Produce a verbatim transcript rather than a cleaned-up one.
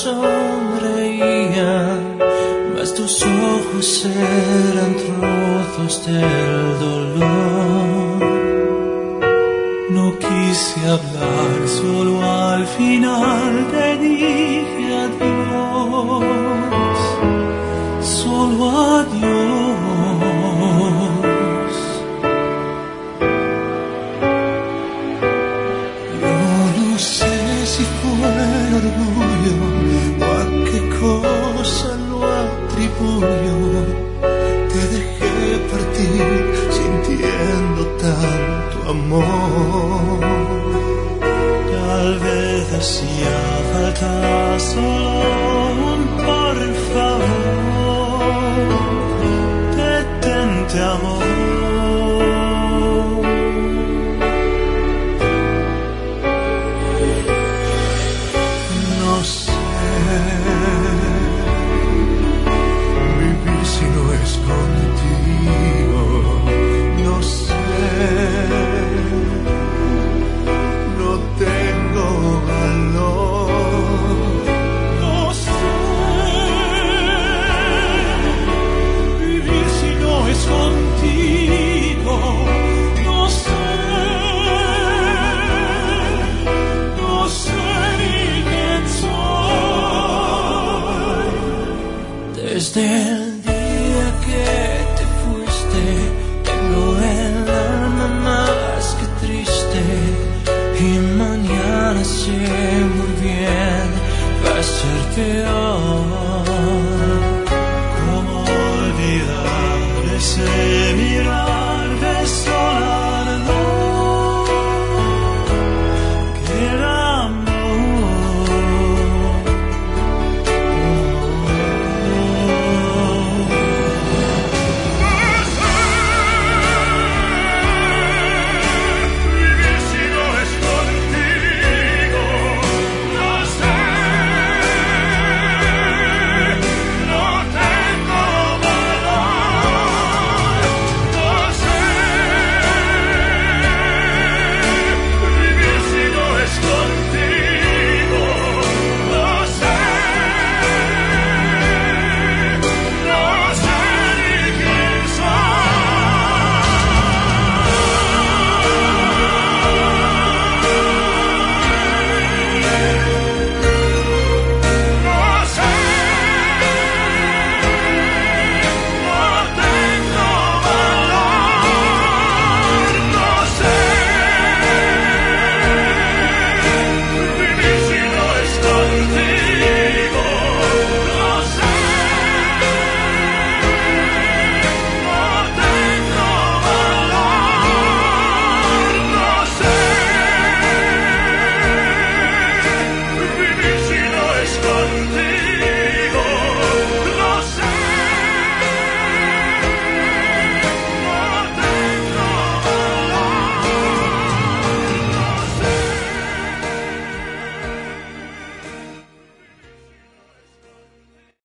sonreían, mas tus ojos eran trozos del dolor. No quise hablar, solo al final te dije adiós, solo adiós. Yo no sé si fue orgullo o a qué cosa lo atribuyo. Te dejé partir sintiendo tanto amor. Tal vez hacía falta solo un por favor. Detente, amor. No sé vivir si no es contigo. No sé, no tengo valor. No sé vivir si no es contigo. No sé, no sé ni quién soy. Desde el día que te fuiste, tengo el alma más que triste. Y mañana sé muy bien va a ser peor.